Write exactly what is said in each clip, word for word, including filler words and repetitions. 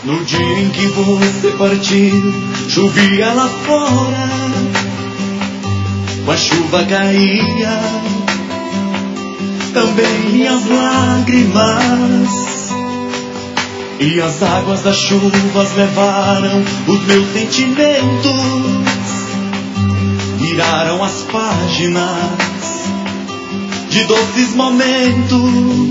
No dia em que você partiu, chovia lá fora, com a chuva caía também minhas lágrimas, e as águas das chuvas levaram os meus sentimentos, viraram as páginas de doces momentos.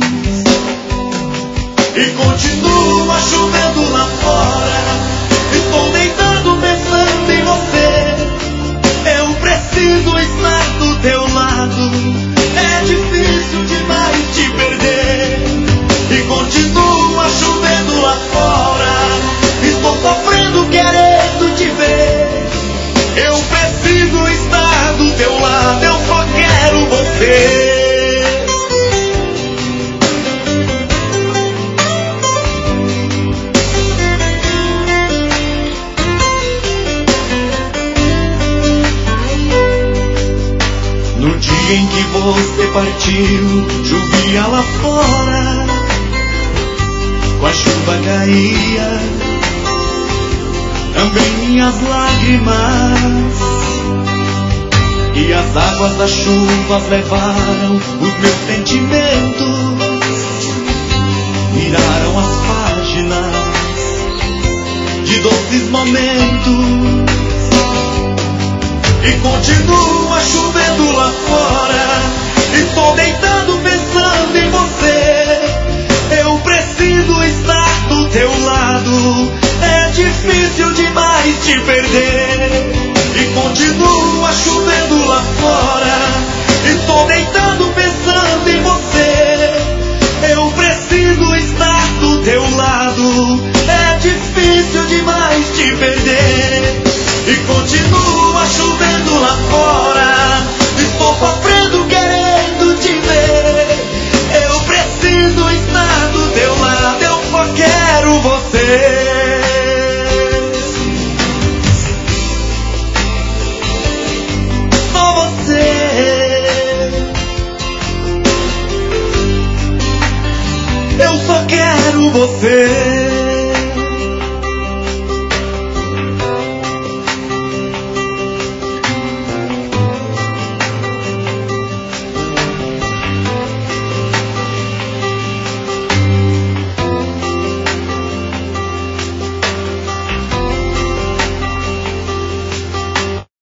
E continua chovendo lá fora, estou deitado pensando em você. Eu preciso estar do teu lado, é difícil demais te perder. E continua chovendo lá fora, estou sofrendo querendo te ver. Eu preciso estar do teu lado, eu só quero você. No dia em que você partiu, chovia lá fora, com a chuva caía também minhas lágrimas, e as águas das chuvas levaram os meus sentimentos, viraram as páginas de doces momentos. E continua chovendo lá fora, estou deitado pensando em você. Eu preciso estar do teu lado, é difícil demais te perder. E continua chovendo lá fora, estou deitado pensando em você. Eu preciso estar do teu lado, é difícil demais te perder. E continua chovendo lá fora, estou sofrendo querendo te ver. Eu preciso estar do teu lado, eu só quero você. Só você. Eu só quero você.